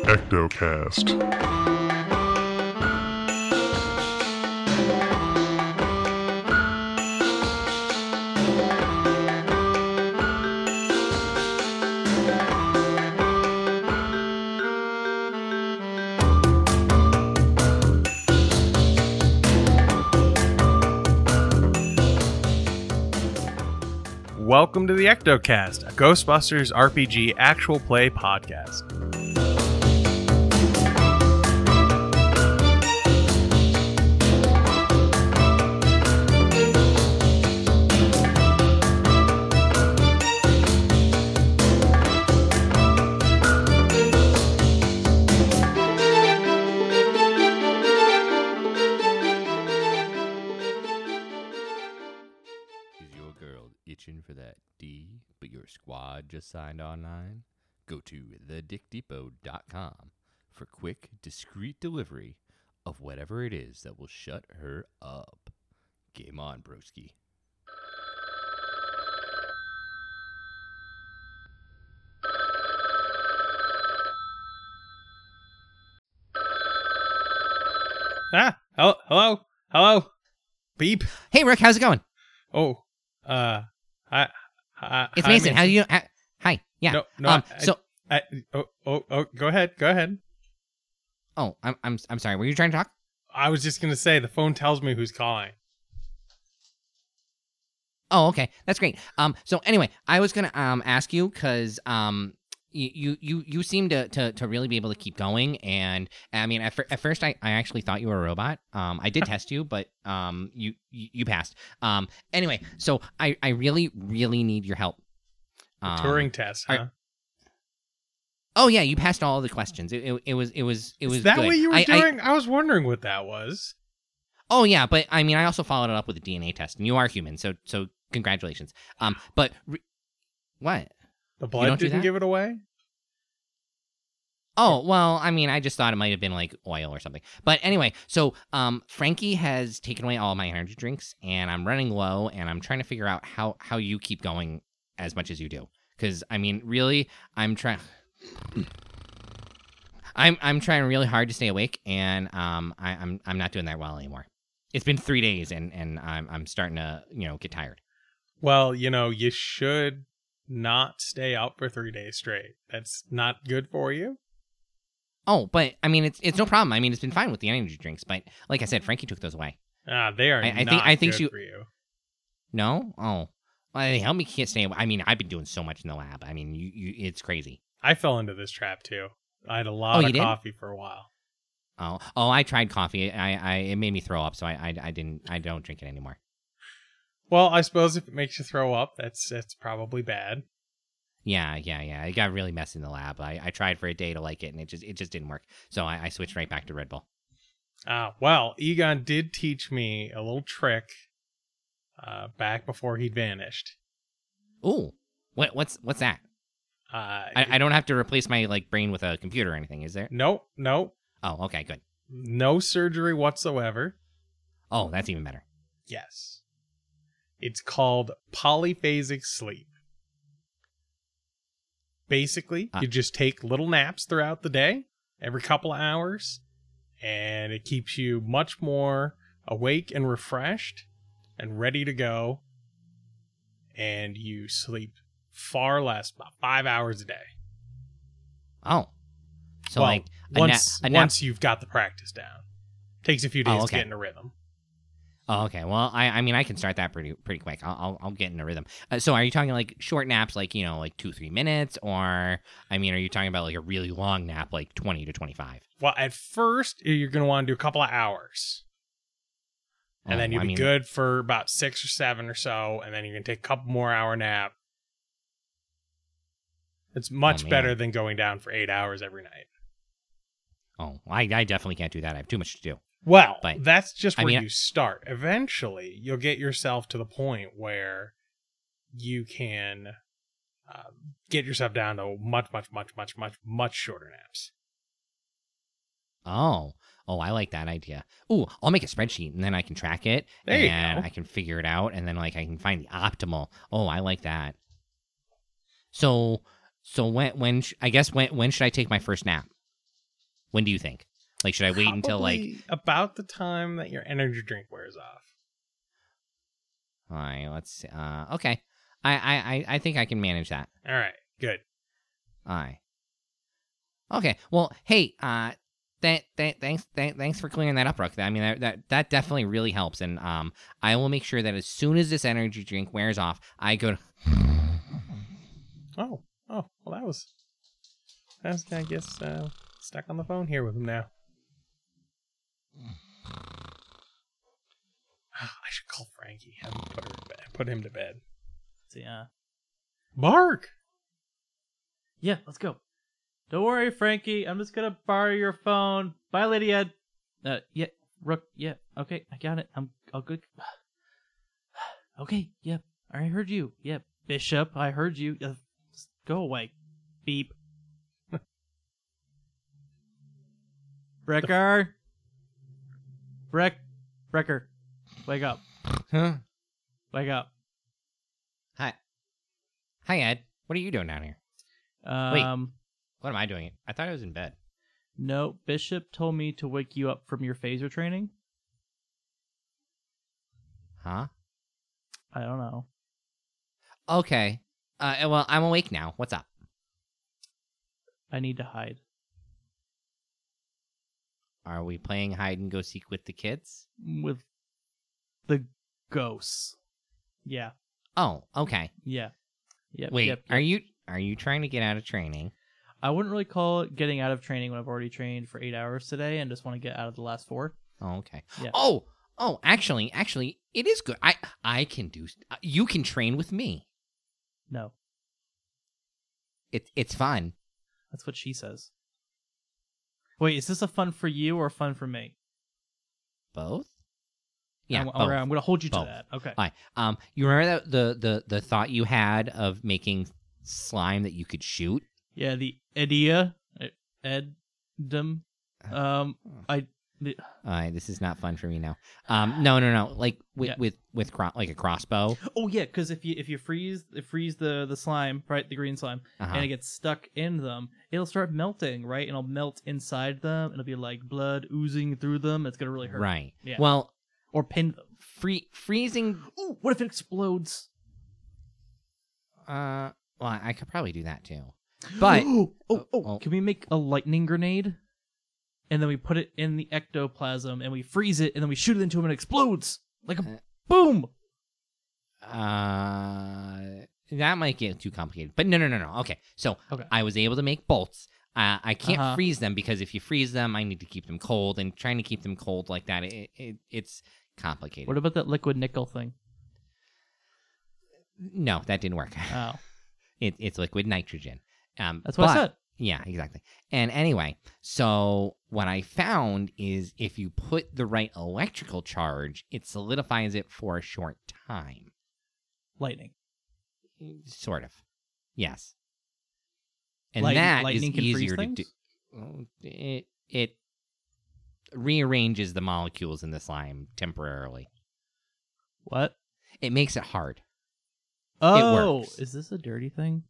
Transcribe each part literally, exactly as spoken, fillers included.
Ectocast. Welcome to the Ectocast, a Ghostbusters R P G actual play podcast. For that D, but your squad just signed online? Go to the dick depot dot com for quick, discreet delivery of whatever it is that will shut her up. Game on, broski. Ah, hello, hello, hello, beep. Hey, Rick, how's it going? Oh, uh, hi, hi, It's hi, Mason. How do you? Hi, hi. Yeah. No, no. Um. I, so. I, oh, oh, oh. Go ahead. Go ahead. Oh, I'm, I'm, I'm sorry. Were you trying to talk? I was just gonna say the phone tells me who's calling. Oh, okay. That's great. Um. So anyway, I was gonna um ask you because um. You, you you seem to, to, to really be able to keep going, and I mean at, fir- at first I, I actually thought you were a robot. Um, I did test you, but um you, you you passed. Um, anyway, so I, I really really need your help. Um, Turing test, huh? are- oh yeah, you passed all the questions. It, it, it was it was it was Is that good. what you were I, doing? I, I was wondering what that was. Oh yeah, but I mean I also followed it up with a D N A test, and you are human, so so congratulations. Um, but re- what? The You blood don't do didn't that? give it away. Oh, well, I mean, I just thought it might have been like oil or something. But anyway, so um, Frankie has taken away all my energy drinks, and I'm running low, and I'm trying to figure out how, how you keep going as much as you do. Because, I mean, really, I'm trying... I'm I'm trying really hard to stay awake, and um, I, I'm I'm not doing that well anymore. It's been three days, and, and I'm I'm starting to, you know, get tired. Well, you know, you should not stay up for three days straight. That's not good for you. Oh, but, I mean, it's it's no problem. I mean, it's been fine with the energy drinks, but like I said, Frankie took those away. Ah, they are I- I not think- I think good you- for you. No? Oh. Well, they help me can't stay away. I mean, I've been doing so much in the lab. I mean, you, you it's crazy. I fell into this trap too. I had a lot Oh, you of did? coffee for a while. Oh, oh, I tried coffee. I, I, it made me throw up, so I, I, I didn't, I don't drink it anymore. Well, I suppose if it makes you throw up, that's that's probably bad. Yeah, yeah, yeah. It got really messy in the lab. I, I tried for a day to like it, and it just, it just didn't work. So I, I switched right back to Red Bull. Ah, well, Egon did teach me a little trick uh, back before he'd vanished. Ooh, what, what's, what's that? Uh, I, I don't have to replace my like brain with a computer or anything, is there? Nope, nope. Oh, okay, good. No surgery whatsoever. Oh, that's even better. Yes. It's called polyphasic sleep. Basically, Uh. you just take little naps throughout the day, every couple of hours, and it keeps you much more awake and refreshed and ready to go. And you sleep far less, about five hours a day. Oh, so well, like a once nap, a nap. once you've got the practice down, takes a few days Oh, to okay. get in a rhythm. Oh, okay. Well, I, I mean, I can start that pretty, pretty quick. I'll, I'll, I'll get in a rhythm. Uh, so, are you talking like short naps, like you know, like two, three minutes, or I mean, are you talking about like a really long nap, like twenty to twenty-five? Well, at first you're going to want to do a couple of hours, and Oh, then you'll I be mean- good for about six or seven or so, and then you're going to take a couple more hour nap. It's much Oh, man. better than going down for eight hours every night. Oh, I, I definitely can't do that. I have too much to do. Well, But, that's just I where mean- you start. Eventually, you'll get yourself to the point where you can um, get yourself down to much, much, much, much, much, much shorter naps. Oh, oh, I like that idea. Ooh, I'll make a spreadsheet and then I can track it There you and go. I can figure it out and then like I can find the optimal. Oh, I like that. So, so when when sh- I guess when when should I take my first nap? When do you think? Like, should I wait until like Probably about the time that your energy drink wears off. All right, let's see. Uh, okay. I, I, I- I think I can manage that. All right, good. All right. Okay. Well, hey, uh, th- th- thanks, th- thanks for clearing that up, Rook. I mean, that, that that definitely really helps, and um, I will make sure that as soon as this energy drink wears off, I go to. Oh, oh, well, that was. I was, I guess, uh, stuck on the phone here with him now. I should call Frankie. Have him put her to bed. Put him to bed. So, yeah. Bark. Yeah, let's go. Don't worry, Frankie. I'm just gonna borrow your phone. Bye, Lydia. Uh, yeah, Rook. Yeah, okay, I got it. I'm all good. Okay, yeah, I heard you. Yeah, Bishop, I heard you. Uh, just go away. Beep. Brecker. Breck. Brecker. Wake up. Huh? Wake up. Hi. Hi, Ed. What are you doing down here? Um, What am I doing? I thought I was in bed. no, Bishop told me to wake you up from your phaser training. Huh? I don't know. Okay. Uh, well, I'm awake now. What's up? I need to hide. Are we playing hide and go seek with the kids? With the ghosts. Yeah. Oh, okay. Yeah. Yep, Wait, yep, are yep. you are you trying to get out of training? I wouldn't really call it getting out of training when I've already trained for eight hours today and just want to get out of the last four. Oh, okay. Yeah. Oh, oh, actually, actually, it is good. I I can do. You can train with me. No. It it's fun. That's what she says. Wait, is this a fun for you or a fun for me? Both. Yeah, I'm, both. I'm going to hold you to Both. that. Okay. All right. Um, you remember that the the the thought you had of making slime that you could shoot? Yeah, the idea, Edum. Um, I. The, All right, this is not fun for me now. Um, no, no, no. Like with Yeah. with with cro- like a crossbow. oh yeah, because if you if you freeze freeze the the slime, right, the green slime, Uh-huh. and it gets stuck in them, it'll start melting, right? And it'll melt inside them. It'll be like blood oozing through them. It's gonna really hurt. Right. Yeah. Well, Or pin them. free freezing. Ooh, what if it explodes? Uh, well, I could probably do that too. But oh, oh, oh. can we make a lightning grenade? And then we put it in the ectoplasm and we freeze it and then we shoot it into him and it explodes like a Uh, boom. uh, that might get too complicated. But no, no, no, no. Okay, so Okay. I was able to make bolts. Uh, I can't Uh-huh. freeze them because if you freeze them, I need to keep them cold, and trying to keep them cold like that, it, it it's complicated. What about that liquid nickel thing? No, that didn't work. Oh, It, it's liquid nitrogen. Um, that's what I but- said. Yeah, exactly. And anyway, so what I found is if you put the right electrical charge, it solidifies it for a short time. Lightning. Sort of. Yes. And Light- that is lightning can freeze easier to things? do. Well, It, it rearranges the molecules in the slime temporarily. What? It makes it hard. Oh, works. is this a dirty thing?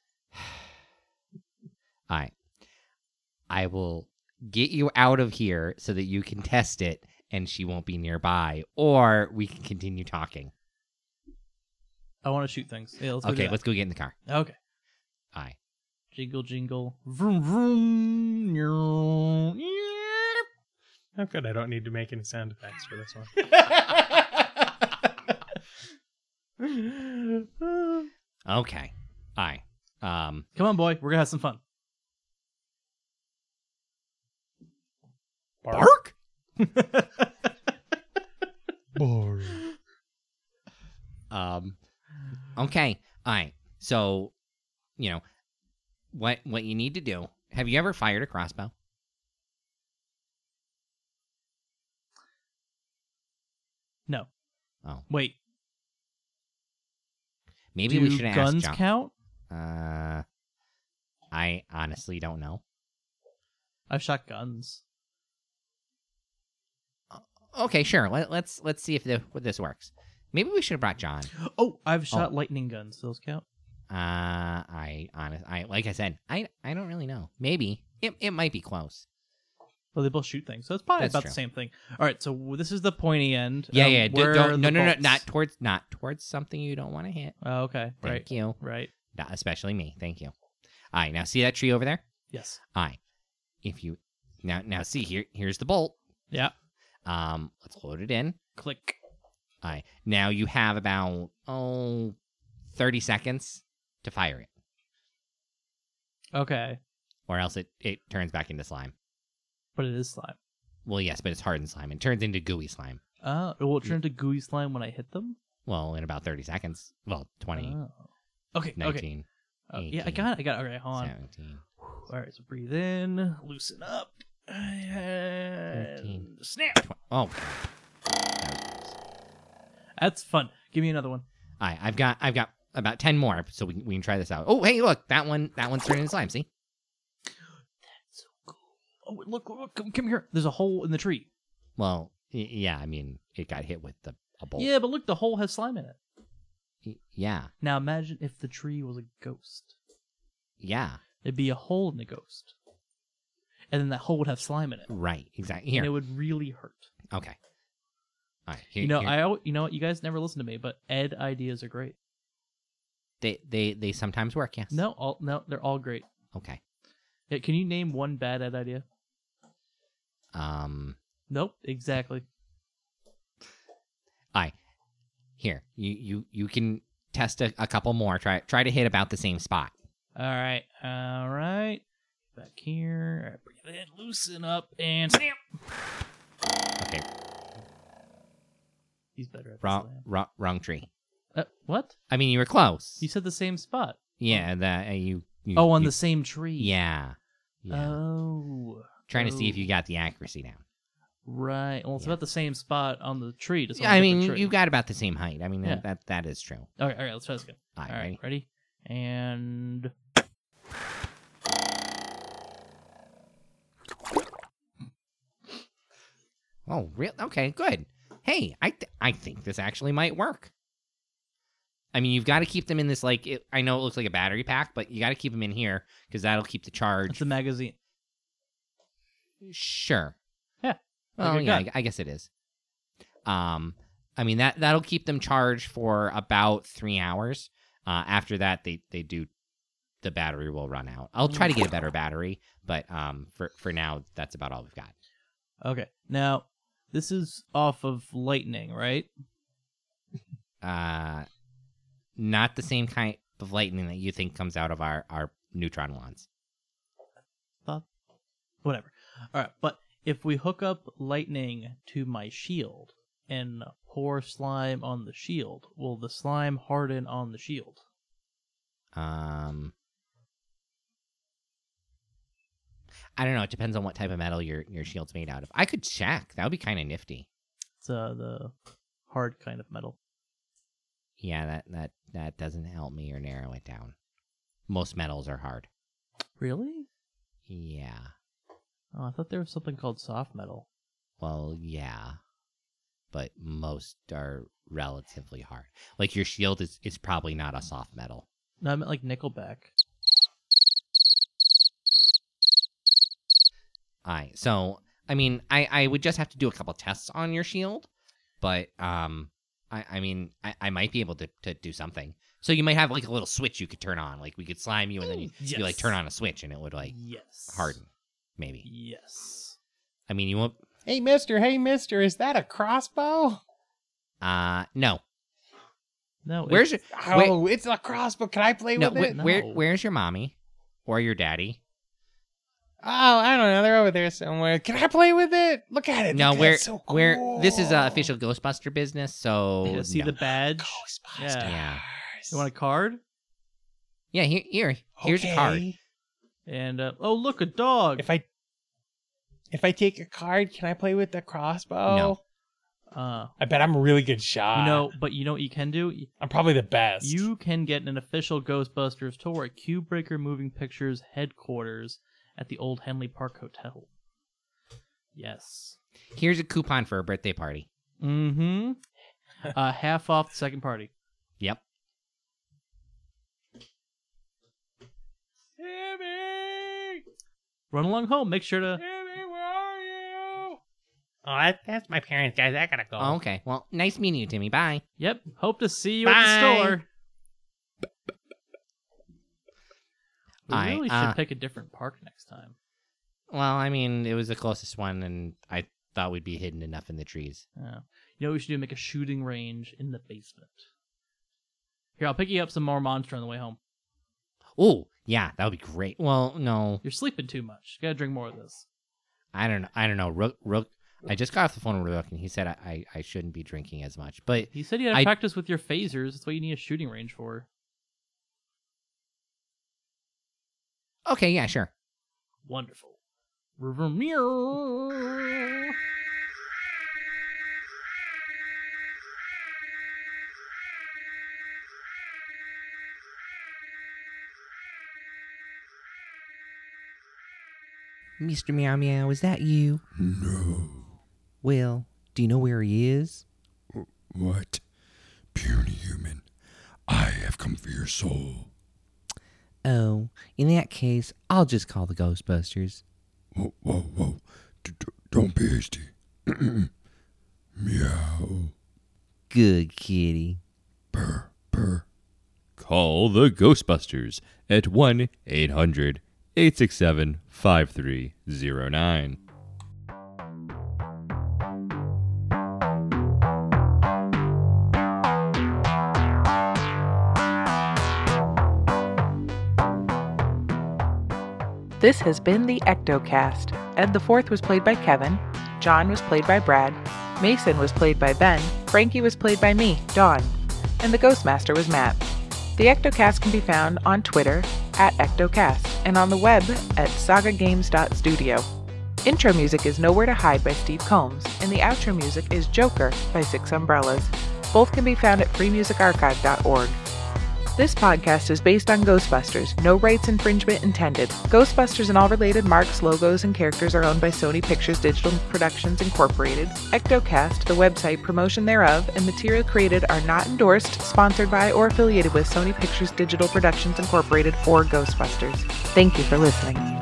All right. I will get you out of here so that you can test it and she won't be nearby, or we can continue talking. I want to shoot things. Yeah, let's go do Okay, that. let's go get in the car. Okay. All right. Jingle, jingle. Vroom, vroom. Oh, good. I don't need to make any sound effects for this one. Okay. All right. Um, Come on, boy. We're going to have some fun. bark? Bark. Um, okay. All right. So, you know, what what you need to do. Have you ever fired a crossbow? No. Oh. Wait. Maybe do we should ask guns John. count? Uh, I honestly don't know. I've shot guns. Okay, sure. Let, let's let's see if the, if this works. Maybe we should have brought John. Oh, I've shot lightning guns. Do those count? Uh, I honest, I like I said, I I don't really know. Maybe it it might be close. Well, they both shoot things, so it's probably That's about true. the same thing. All right, so this is the pointy end. Yeah, um, yeah. d- where don't, are no, the no, no, bolts? not towards, not towards something you don't want to hit. Oh, okay, Thank right, you. right. Not especially me. Thank you. All right, now see that tree over there? Yes. All right. If you now now see here, here's the bolt. Yeah. Um, let's load it in. Click. All right. Now you have about oh, thirty seconds to fire it, Okay, or else it it turns back into slime. but it is slime. Well, yes, but it's hardened slime. It turns into gooey slime. Oh, it will turn into gooey slime when I hit them. Well, in about thirty seconds. Well, twenty, Oh. Okay. Okay. nineteen, Uh, yeah, I eighteen, got it. I got it. Okay, hold on. seventeen. All right, so breathe in, loosen up, and thirteen. snap. Oh, God. That was close. That's fun. Give me another one. All right, I've got I've got about ten more, so we, we can try this out. Oh, hey, look, that one that one's turning into slime. See? So cool. Oh, look, look, look, come, come here. There's a hole in the tree. Well, y- yeah, I mean, it got hit with the a bolt. Yeah, but look, the hole has slime in it. Y- yeah, Now imagine if the tree was a ghost. yeah, There'd be a hole in the ghost, and then that hole would have slime in it, right, exactly. and it Here, would really hurt. okay. All right, here, You know, here. I al- you know what? You guys never listen to me, but Ed ideas are great. they they they sometimes work. Yes. No, all no, they're all great. Okay. Yeah, can you name one bad Ed idea? Um. Nope, exactly. All right. Here, you you you can test a, a couple more. Try try to hit about the same spot. All right, all right. Back here. All right, breathe in, loosen up, and snap. Okay. He's better at this Wrong than I am. wrong, wrong tree. Uh, what? I mean, you were close. You said the same spot. Yeah. That uh, you, you. Oh, on you- the same tree. Yeah. Yeah. Oh. Trying to see if oh. you got the accuracy down. Right. Well, it's Yeah. about the same spot on the tree. Just on Yeah, a I different mean, tree. you got about the same height. I mean, Yeah. that, that that is true. All right, all right. Let's try this again. All All right, right, ready? ready? And Oh, real? Okay, good. Hey, I th- I think this actually might work. I mean, you've got to keep them in this like. It, I know it looks like a battery pack, but you got to keep them in here because that'll keep the it's charge. a magazine. Sure. Yeah. Well, Like a yeah, I, gun. I guess it is. Um, I mean that that'll keep them charged for about three hours. Uh, after that, they they do. The battery will run out. I'll try to get a better battery, but um, for for now, that's about all we've got. Okay. Now, this is off of lightning, right? Uh, not the same kind of lightning that you think comes out of our, our neutron wands. Thought. Whatever. All right. But if we hook up lightning to my shield and pour slime on the shield, will the slime harden on the shield? Um, I don't know. It depends on what type of metal your, your shield's made out of. I could check. That would be kind of nifty. It's uh, the hard kind of metal. Yeah, that, that, that doesn't help me or narrow it down. Most metals are hard. Really? Yeah. Oh, I thought there was something called soft metal. Well, yeah. But most are relatively hard. Like your shield is, is probably not a soft metal. No, I meant like Nickelback. Alright, so I mean, I, I would just have to do a couple tests on your shield, but um, I, I mean, I, I might be able to, to do something. So you might have like a little switch you could turn on, like we could slime you, and then you, you like Yes. turn on a switch, and it would like Yes. harden, maybe. Yes. I mean, you won't. Hey, mister, hey, mister, is that a crossbow? Uh, no. No. Where's your Oh, it's a crossbow. Can I play no? with wh- it? Where No. where's your mommy, or your daddy? Oh, I don't know. They're over there somewhere. Can I play with it? Look at it. No, Look at it. where It's so cool. where this is uh, official Ghostbuster business, so Yeah, see no. the badge? Ghostbusters. Yeah. Yeah. You want a card? Yeah, here, here here's okay. a card. And uh, oh, look, a dog. If I if I take a card, can I play with the crossbow? No. Uh, I bet I'm a really good shot. you know, but you know what you can do? I'm probably the best. You can get an official Ghostbusters tour at Cube Breaker Moving Pictures headquarters at the Old Henley Park Hotel. Yes. Here's a coupon for a birthday party. Mm-hmm. uh, half off the second party. Yep. Timmy! Run along home. Make sure to Timmy, where are Oh, that, that's my parents, guys. I gotta go. Oh, okay. Well, nice meeting you, Timmy. Bye. Yep. Hope to see you at Bye. the store. We Alright, really should uh, pick a different park next time. Well, I mean, it was the closest one, and I thought we'd be hidden enough in the trees. Yeah. You know what we should do? Make a shooting range in the basement. Here, I'll pick you up some more Monster on the way home. Oh, yeah, that would be great. Well, no, You're sleeping too much. You gotta drink more of this. I don't know. I don't know. Rook, Rook. I just got off the phone with Rook, and he said I, I, I shouldn't be drinking as much. But He said you had to I- practice with your phasers. That's what you need a shooting range for. okay, yeah, sure. Wonderful. Meow. Mister Meow Meow, is that you? No. Well, do you know where he is? What? Puny human, I have come for your soul. Oh, in that case, I'll just call the Ghostbusters. Whoa, whoa, whoa. D- d- don't be hasty. Meow. Good kitty. Purr, purr. Call the Ghostbusters at one eight hundred eight six seven five three zero nine. This has been the Ectocast. Ed the Fourth was played by Kevin, John was played by Brad, Mason was played by Ben, Frankie was played by me, Dawn, and the Ghostmaster was Matt. The Ectocast can be found on Twitter at Ectocast and on the web at sagagames dot studio. Intro music is Nowhere to Hide by Steve Combs, and the outro music is Joker by Six Umbrellas. Both can be found at free music archive dot org. This podcast is based on Ghostbusters. No rights infringement intended. Ghostbusters and all related marks, logos, and characters are owned by Sony Pictures Digital Productions Incorporated. Ectocast, the website, promotion thereof, and material created are not endorsed, sponsored by, or affiliated with Sony Pictures Digital Productions Incorporated or Ghostbusters. Thank you for listening.